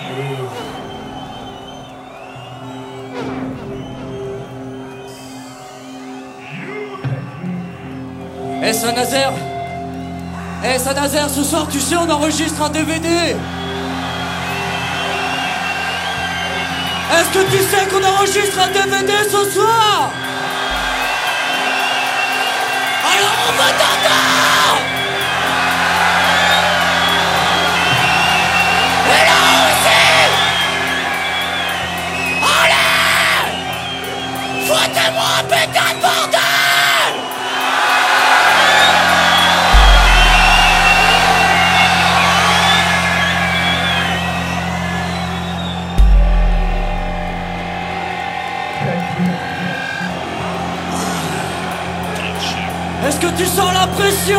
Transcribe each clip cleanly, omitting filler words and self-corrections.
Eh Saint-Nazaire, ce soir tu sais on enregistre un DVD. Est-ce que tu sais qu'on enregistre un DVD ce soir? Alors on va t'entendre. Et là aussi. Allez, foutez-moi un putain de bordel. Est-ce que tu sens la pression?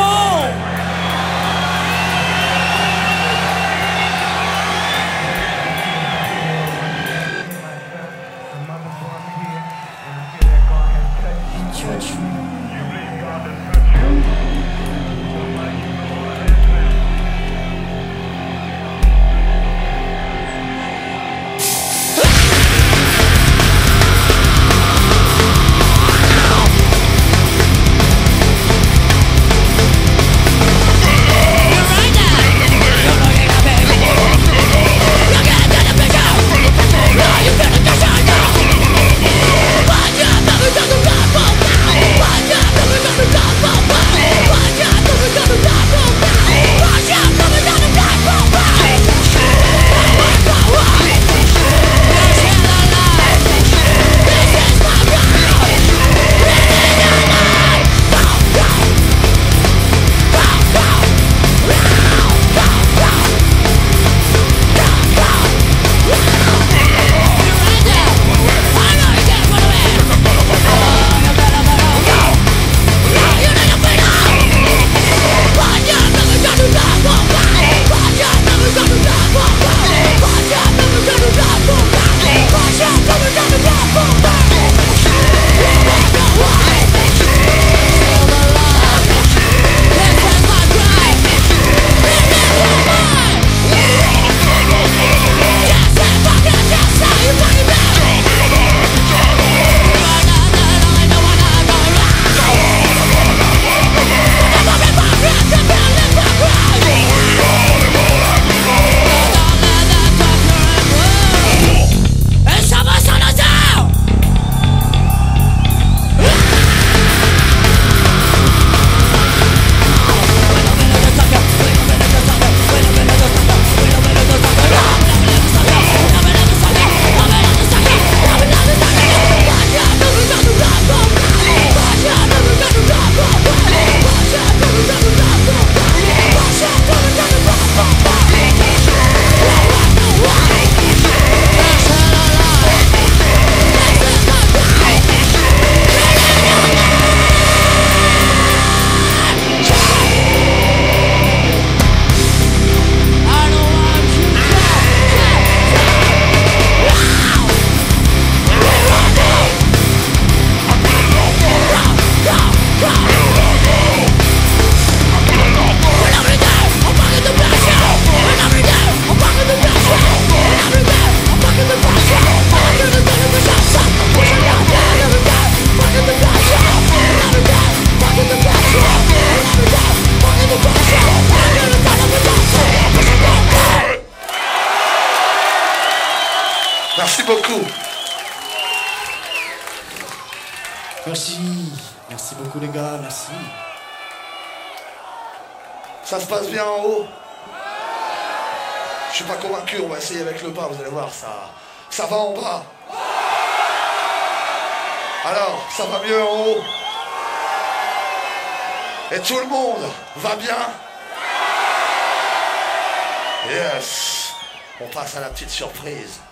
Merci beaucoup. Merci beaucoup les gars, merci. Ça se passe bien en haut? Je suis pas convaincu, on va essayer avec le bas, vous allez voir, ça va en bas. Alors, ça va mieux en haut? Et tout le monde va bien? Yes. On passe à la petite surprise.